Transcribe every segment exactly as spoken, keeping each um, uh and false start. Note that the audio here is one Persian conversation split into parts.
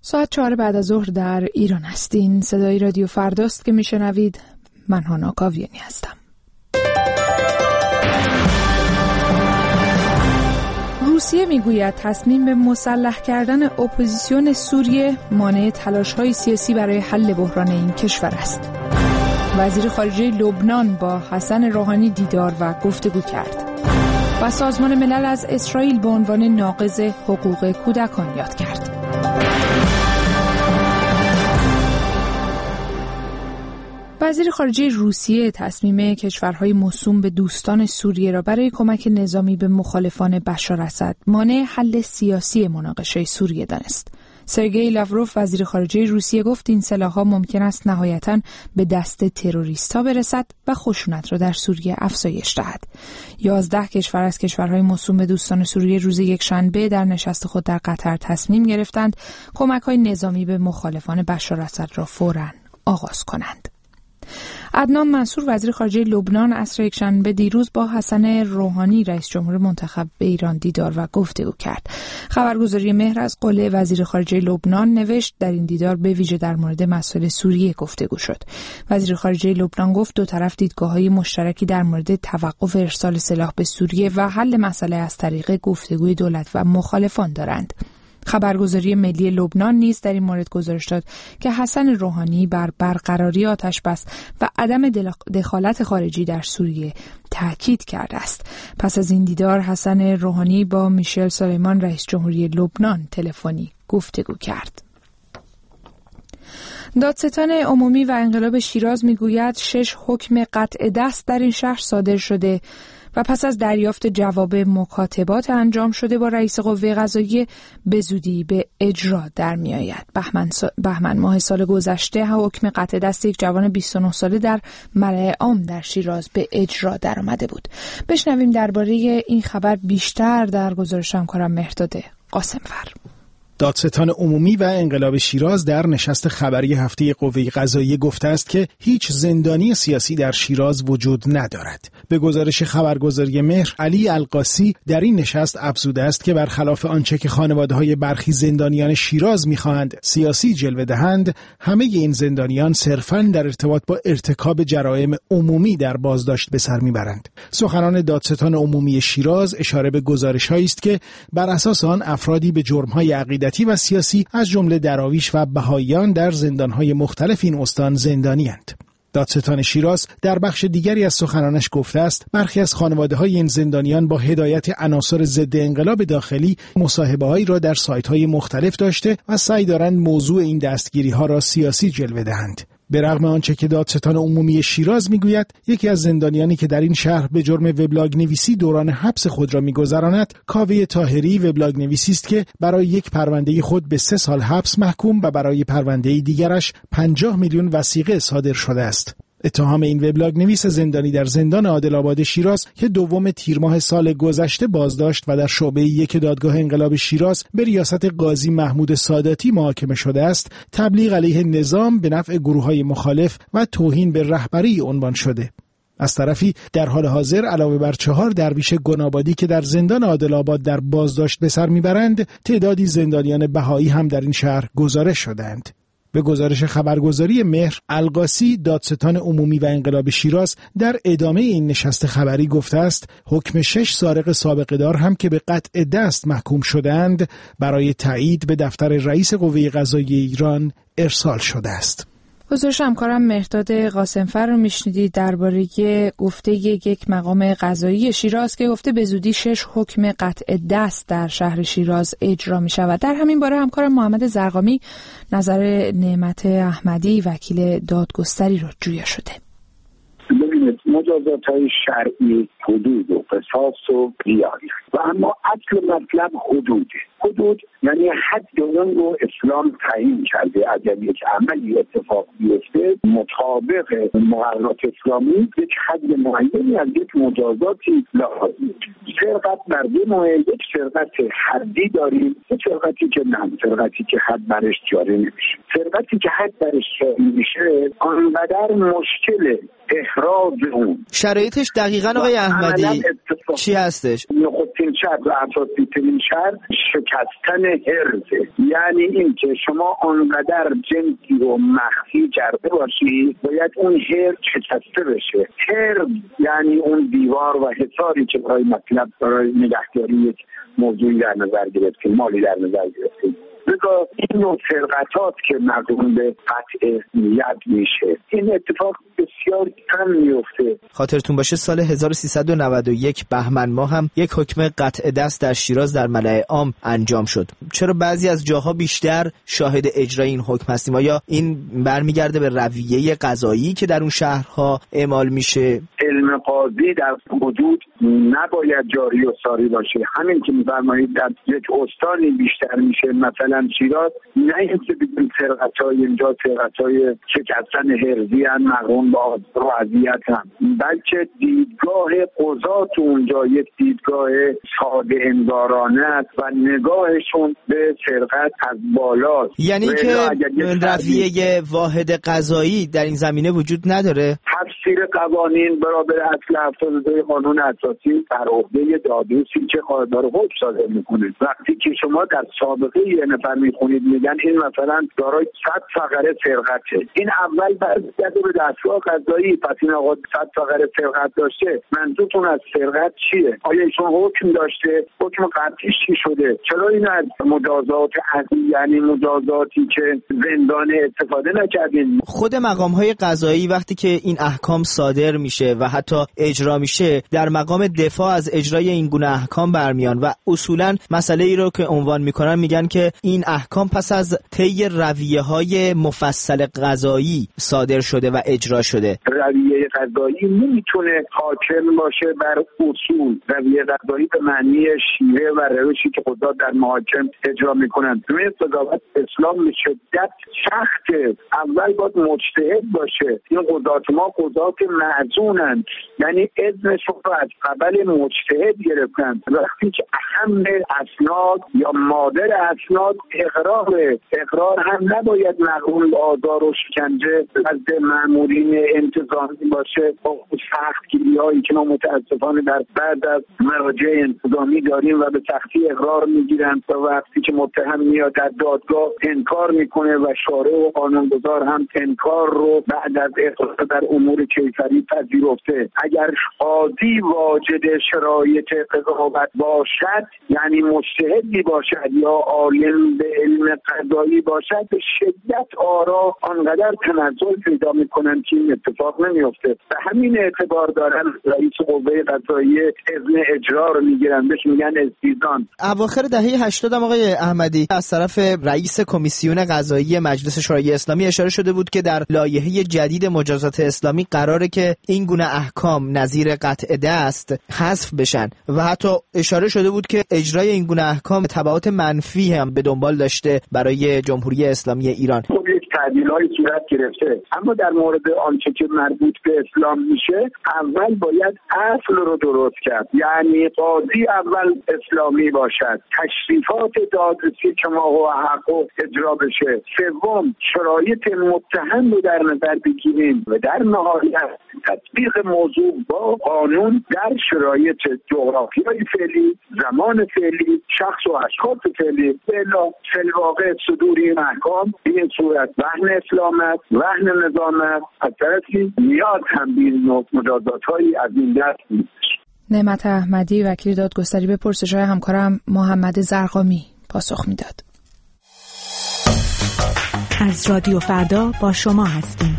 ساعت چهار بعد از ظهر در ایران هستین. صدای رادیو فرداست که میشنوید. من هانا کاویانی هستم. روسیه میگوید تصمیم به مسلح کردن اپوزیسیون سوریه مانع تلاش‌های سیاسی برای حل بحران این کشور است. وزیر خارجه لبنان با حسن روحانی دیدار و گفتگو کرد. و سازمان ملل از اسرائیل به عنوان ناقض حقوق کودکان یاد کرد. وزیر خارجه روسیه تصمیم کشورهای موسوم به دوستان سوریه را برای کمک نظامی به مخالفان بشار اسد مانع حل سیاسی مناقشه سوریه دانست. سرگئی لاوروف وزیر خارجه روسیه گفت این سلاح‌ها ممکن است نهایتاً به دست تروریست‌ها برسد و خشونت را در سوریه افزایش دهد. یازده کشور از کشورهای موسوم به دوستان سوریه روز یکشنبه در نشست خود در قطر تصمیم گرفتند کمک‌های نظامی به مخالفان بشار اسد را فوراً آغاز کنند. عدنان منصور وزیر خارجه لبنان عصر یکشنبه دیروز با حسن روحانی رئیس جمهور منتخب به ایران دیدار و گفتگو کرد. خبرگزاری مهر از قله وزیر خارجه لبنان نوشت در این دیدار به ویژه در مورد مسائل سوریه گفتگو شد. وزیر خارجه لبنان گفت دو طرف دیدگاه‌های مشترکی در مورد توقف ارسال سلاح به سوریه و حل مسئله از طریق گفتگوی دولت و مخالفان دارند. خبرگزاری ملی لبنان نیز در این مورد گزارش داد که حسن روحانی بر برقراری آتشبس و عدم دخالت خارجی در سوریه تاکید کرده است. پس از این دیدار حسن روحانی با میشل سلیمان رئیس جمهوری لبنان تلفنی گفتگو کرد. دادستان عمومی و انقلاب شیراز میگوید شش حکم قطع دست در این شهر صادر شده و پس از دریافت جواب مکاتبات انجام شده با رئیس قوه قضاییه به زودی به اجرا در می آید. بهمن, سا... بهمن ماه سال گذشته حکم قطع دست یک جوان بیست و نه ساله در ملأ عام در شیراز به اجرا در آمده بود. بشنویم درباره این خبر بیشتر در گزارش همکارم مهرداد قاسمفر. دادستان عمومی و انقلاب شیراز در نشست خبری هفته قوه قضاییه گفته است که هیچ زندانی سیاسی در شیراز وجود ندارد. به گزارش خبرگزاری مهر، علی القاسی در این نشست افزوده است که برخلاف آنچه که خانواده‌های برخی زندانیان شیراز می‌خواهند سیاسی جلوه دهند، همه این زندانیان صرفاً در ارتباط با ارتکاب جرائم عمومی در بازداشت به سر میبرند. سخنان دادستان عمومی شیراز اشاره به گزارش‌هایی است که بر اساس آن افرادی به جرم‌های عقیدتی و سیاسی از جمله دراویش و بهائیان در زندان‌های مختلف این استان زندانی‌اند. دادستان شیراز در بخش دیگری از سخنانش گفته است برخی از خانواده‌های این زندانیان با هدایت عناصر ضد انقلاب داخلی مصاحبه‌هایی را در سایت‌های مختلف داشته و سعی دارند موضوع این دستگیری‌ها را سیاسی جلوه دهند. به رغم آنچه که دادستان عمومی شیراز میگوید یکی از زندانیانی که در این شهر به جرم وبلاگ نویسی دوران حبس خود را میگذراند کاوه طاهری وبلاگ نویسی است که برای یک پرونده خود به سه سال حبس محکوم و برای پرونده دیگرش پنجاه میلیون وثیقه صادر شده است. اتهام این وبلاگ نویس زندانی در زندان عادل‌آباد شیراز که دوم تیر ماه سال گذشته بازداشت و در شعبه یک دادگاه انقلاب شیراز به ریاست قاضی محمود ساداتی محاکمه شده است، تبلیغ علیه نظام به نفع گروه‌های مخالف و توهین به رهبری عنوان شده. از طرفی در حال حاضر علاوه بر چهار درویش گنابادی که در زندان عادل‌آباد در بازداشت به سر میبرند، تعدادی زندانیان بهایی هم در این شهر گزارش شدند. به گزارش خبرگزاری مهر، القاسی دادستان عمومی و انقلاب شیراز در ادامه این نشست خبری گفته است حکم شش سارق سابقه دار هم که به قطع دست محکوم شدند برای تایید به دفتر رئیس قوه قضاییه ایران ارسال شده است. گزارش همکارم مهرداد قاسمفر رو میشنیدید درباره گفته یک مقام قضایی شیراز که گفته به زودی شش حکم قطع دست در شهر شیراز اجرا می شود. در همین باره همکارم محمد زرقامی نظر نعمت احمدی وکیل دادگستری را جویا شده. ببینید مجازات‌های شرعی حدود و قصاص و قیاس و اما اصل مطلب حدوده. حدود یعنی حد اون رو اسلام تعیین کرده. اگر یک عملی اتفاق بیفته مطابق مقررات اسلامی یک حد معینی از یک مجازاتی لازمه. سرقت بر دو نوع، یک سرقت حدی داریم، یک سرقتی که نه، سرقتی که حد برش جاری نمیشه. سرقتی که حد برش جاری میشه آنقدر مشکله اخراج اون. شرایطش دقیقاً آقای احمدی چی هستش؟ نقطه بزرگترین شرط و اساسی ترین شرط شکستن حرزه، یعنی این که شما آنقدر جنسی رو مخفی کرده باشی باید اون حرز شکسته بشه. حرز یعنی اون دیوار و حصاری که برای مطلب برای نگهداری یک موضوعی در نظر گرفتیم، مالی در نظر گرفتیم. لذا این نوع سرقطات که مردم به قطع ید میشه، این اتفاق بسیار کم میفته. خاطرتون باشه سال هزار و سیصد و نود و یک بهمن ماه هم یک حکم قطع دست در شیراز در ملأ عام انجام شد. چرا بعضی از جاها بیشتر شاهد اجرای این حکم هستیم؟ آیا این برمیگرده به رویه قضایی که در اون شهرها اعمال میشه؟ علم قاضی در حدود نباید جاری و ساری باشه. همین که می‌فرمایید در یک استانی بیشتر میشه، مثلا شیراز، نه اینکه بگیم سرقت‌های اینجا سرقت‌های شکستن حرزی هم مقرون با آزار و اذیت هم، بلکه دیدگاه قضات اونجا یک دیدگاه ساده انگارانه است و نگاهشون به سرقت از بالاست. یعنی که رویه واحد قضایی در این زمینه وجود نداره؟ تفسیر قوانین برابر اصل هفتاد و دو قانون اساسی بر عهده دادرسی که قاعده‌دار حکم صادر میکنه. وقتی که شما در سابقه یه نفر میخونید میگن این مثلا دارای صد فقره سرقته، این اول برمیگرده به دستگاه قضایی. پس این آقا صد فقره سرقت داشته، منظورتون از سرقت چیه؟ آیا ایشون حکم داشته؟ حکم قطعیش چی شده؟ چرا این از مجازات عدلی، یعنی مجازاتی که زندان استفاده نکردین؟ خود مقام‌های قضایی وقتی که این احکام صادر میشه و حتی اجرا میشه، در مقام دفاع از اجرای این گونه احکام برمیان و اصولاً مسئله ای رو که عنوان میکنن میگن که این احکام پس از طی رویه‌های مفصل قضایی صادر شده و اجرا شده. رویه قضایی نمیتونه حاکم باشه بر اصول. رویه قضایی به معنی شیوه و روشی که قضات در محاکم اجرا میکنن. روی قضاوت اسلام به شدت سخته. اول باید مجتهد باشه. این قضات ما قضات معزونن، یعنی اذنشون رو از قبل مجتهد گرفتن. وقتی که اهم اسناد یا مادر اسناد اقرار اقرار هم نباید مقرون به آزار و شکنجه از مأمورین انتظامی باشه. با سختگیری هایی که ما متاسفانه در بعد از مراجع انتظامی داریم و به سختی اقرار میگیرن و وقتی که متهم میاد در دادگاه انکار میکنه و شارع و قانونگذار هم انکار رو بعد از اقرار در امور کیفری پذیرفته. اگر قاضی واجد شرایط قضاوت باشد، یعنی مجتهدی باشد یا عالم به علم قضایی باشد، به شدت آرا آنقدر تنزل پیدا میکنن که این اتفاق نمیفته. به همین اعتبار دارن رئیس قوه قضاییه اذن اجرا رو میگیرن، بهش میگن استیزان. اواخر دهه هشتاد هم آقای احمدی از طرف رئیس کمیسیون قضایی مجلس شورای اسلامی اشاره شده بود که در لایحه جدید مجازات اسلامی قراره که این گونه احکام نظیر قطع دست حذف بشن و حتی اشاره شده بود که اجرای این گونه احکام تبعات منفی هم به دنبال داشته برای جمهوری اسلامی ایران. خب یک تعدیل‌های صورت گرفته، اما در مورد آنچه که مربوط به اسلام میشه اول باید اصل رو درست کرد، یعنی قاضی اول اسلامی باشد، تشریفات دادرسی که ما و حق اجرا بشه، سوم شرایط متهم رو در نظر بگیریم و در نهایت تطبیق موضوع با قانون در شرایط جغرافیایی فعلی، زمان فعلی، شخص و اشخاص فعلی. بلا فی‌الواقع صدور این احکام به این صورت وهن اسلام است، وهن نظام است، از طرفی نیاز هم به این مجازات‌هایی از این دست نیست. نعمت احمدی، وکیل دادگستری، به پرسش‌های همکارم محمد زرقامی پاسخ میداد. از رادیو فردا با شما هستیم.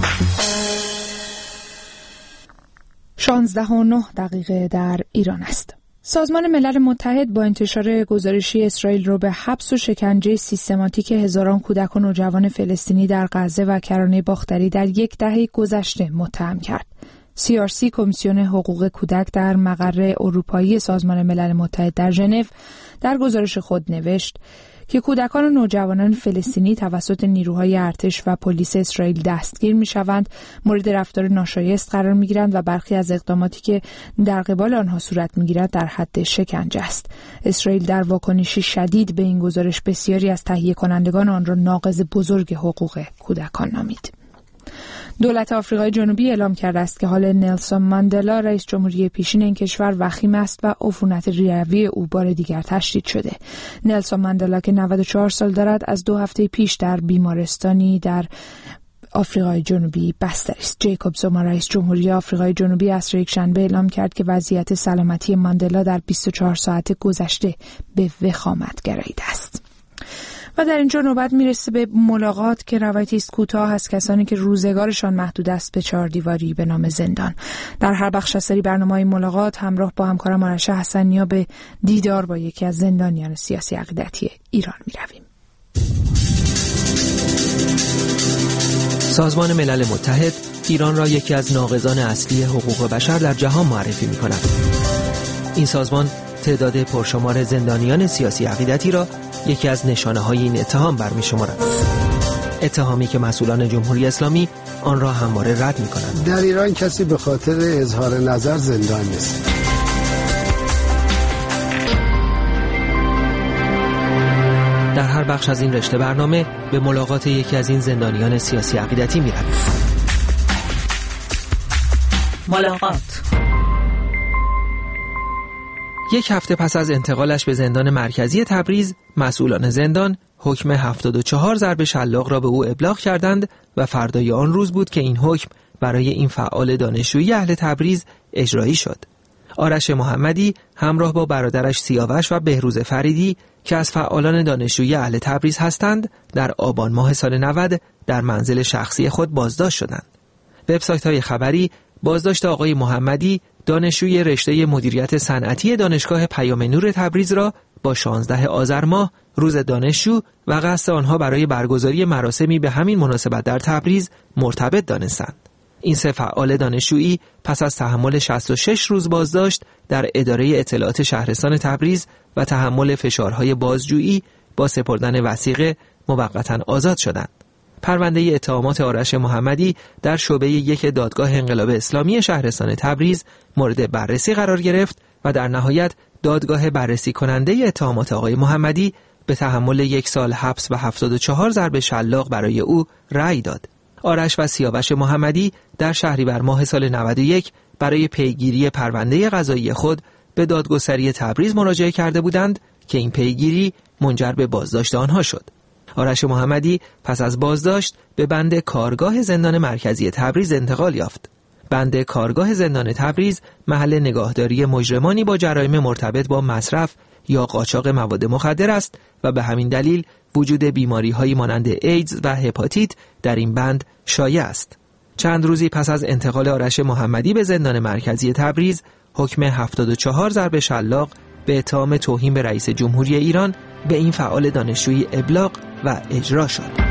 شانزده و نه دقیقه در ایران است. سازمان ملل متحد با انتشار گزارشی اسرائیل رو به حبس و شکنجه سیستماتیک هزاران کودک و نوجوان فلسطینی در غزه و کرانه باختری در یک دهه گذشته متهم کرد. سی آر سی کمیسیون حقوق کودک در مقر اروپایی سازمان ملل متحد در ژنو در گزارش خود نوشت که کودکان و نوجوانان فلسطینی توسط نیروهای ارتش و پلیس اسرائیل دستگیر می‌شوند، مورد رفتار ناشایست قرار می‌گیرند و برخی از اقداماتی که در قبال آنها صورت می‌گیرد در حد شکنجه است. اسرائیل در واکنشی شدید به این گزارش بسیاری از تهیه کنندگان آن را ناقض بزرگ حقوق کودکان نامید. دولت آفریقای جنوبی اعلام کرده است که حال نلسون ماندلا رئیس جمهوری پیشین این کشور وخیم است و عفونت ریوی او بار دیگر تشدید شده. نلسون ماندلا که نود و چهار سال دارد از دو هفته پیش در بیمارستانی در آفریقای جنوبی بستری است. جیکوب زوما رئیس جمهوری آفریقای جنوبی عصر یکشنبه اعلام کرد که وضعیت سلامتی ماندلا در بیست و چهار ساعت گذشته به وخامت گراییده است. و در اینجا نوبت میرسه به ملاقات که روایتی است کوتاه از کسانی که روزگارشان محدود است به چهار دیواری به نام زندان. در هر بخش از سری برنامه‌های ملاقات همراه با همکارم آرش حسنیا به دیدار با یکی از زندانیان سیاسی عقیدتی ایران میرویم. سازمان ملل متحد ایران را یکی از ناقضان اصلی حقوق بشر در جهان معرفی می‌کند. این سازمان تعداد پرشمار زندانیان سیاسی عقیدتی را یکی از نشانه‌های این اتهام برمی‌شمارد. اتهامی که مسئولان جمهوری اسلامی آن را همواره رد می‌کنند. در ایران کسی به خاطر اظهار نظر زندان نیست. در هر بخش از این رشته برنامه به ملاقات یکی از این زندانیان سیاسی عقیدتی می‌رویم. ملاقات. یک هفته پس از انتقالش به زندان مرکزی تبریز، مسئولان زندان حکم هفتاد و چهار ضرب شلاق را به او ابلاغ کردند و فردای آن روز بود که این حکم برای این فعال دانشجویی اهل تبریز اجرایی شد. آرش محمدی همراه با برادرش سیاوش و بهروز فریدی که از فعالان دانشجویی اهل تبریز هستند، در آبان ماه سال نود در منزل شخصی خود بازداشت شدند. وبسایت‌های خبری بازداشت آقای محمدی، دانشجوی رشته مدیریت صنعتی دانشگاه پیام نور تبریز را با شانزده آذر ماه روز دانشجو و قصد آنها برای برگزاری مراسمی به همین مناسبت در تبریز مرتبط دانستند. این سه فعال دانشجویی پس از تحمل شصت و شش روز بازداشت در اداره اطلاعات شهرستان تبریز و تحمل فشارهای بازجویی با سپردن وثیقه موقتا آزاد شدند. پرونده اتهامات آرش محمدی در شعبه یک دادگاه انقلاب اسلامی شهرستان تبریز مورد بررسی قرار گرفت و در نهایت دادگاه بررسی کننده اتهامات آقای محمدی به تحمل یک سال حبس و هفتاد و چهار ضرب شلاق برای او رأی داد. آرش و سیاوش محمدی در شهریور ماه سال نود و یک برای پیگیری پرونده قضایی خود به دادگستری تبریز مراجعه کرده بودند که این پیگیری منجر به بازداشت آنها شد. آرش محمدی پس از بازداشت به بند کارگاه زندان مرکزی تبریز انتقال یافت. بند کارگاه زندان تبریز محل نگاهداری مجرمانی با جرایم مرتبط با مصرف یا قاچاق مواد مخدر است و به همین دلیل وجود بیماری‌هایی مانند ایدز و هپاتیت در این بند شایع است. چند روزی پس از انتقال آرش محمدی به زندان مرکزی تبریز، حکم هفتاد و چهار ضرب شلاق به اتهام توهین به رئیس جمهوری ایران به این فعال دانشجویی ابلاغ و اجرا شد.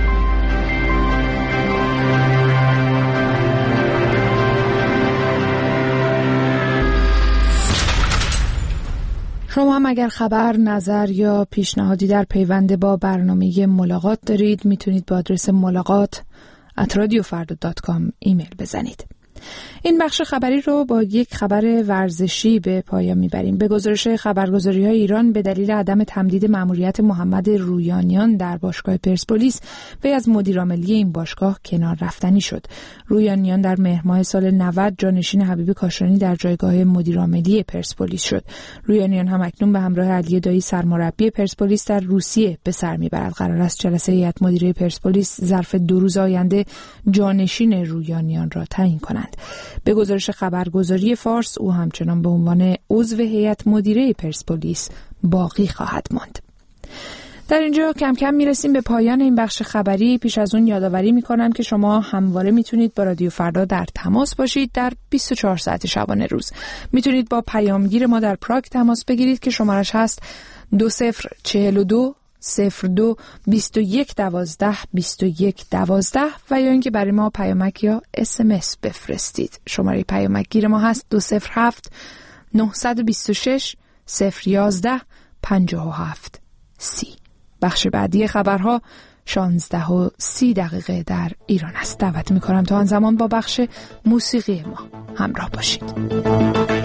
شما هم اگر خبر، نظر یا پیشنهادی در پیوند با برنامه ملاقات دارید میتونید با آدرس ملاقات ات رادیو فردا دات کام ایمیل بزنید. این بخش خبری رو با یک خبر ورزشی به پایان میبریم. به گزارش خبرگزاری‌های ایران به دلیل عدم تمدید مأموریت محمد رویانیان در باشگاه پرسپولیس، وی از مدیر عاملی این باشگاه کنار رفتنی شد. رویانیان در مهر ماه سال نود جانشین حبیب کاشانی در جایگاه مدیر عاملی پرسپولیس شد. رویانیان هم اکنون به همراه علی دایی سرمربی پرسپولیس در روسیه به سر میبرد. قرار است جلسه هیئت مدیره پرسپولیس ظرف دو روز آینده جانشین رویانیان را تعیین کنند. به گزارش خبرگزاری فارس، او همچنان به عنوان عضو هیئت مدیره پرسپولیس باقی خواهد ماند. در اینجا کم کم میرسیم به پایان این بخش خبری. پیش از اون یادآوری میکنم که شما همواره میتونید با رادیو فردا در تماس باشید. در بیست و چهار ساعت شبانه روز میتونید با پیامگیر ما در پراگ تماس بگیرید که شمارش هست دو صفر چهل و دو صفر دو بیست و یک دوازده بیست و یک دوازده و یا اینکه برای ما پیامک یا اس ام اس بفرستید. شماره پیامک گیر ما هست دو صفر هفت نه دو شش صفر یازده پنجاه و هفت سی. بخش بعدی خبرها شانزده و سی دقیقه در ایران است. دعوت میکنم تا آن زمان با بخش موسیقی ما همراه باشید.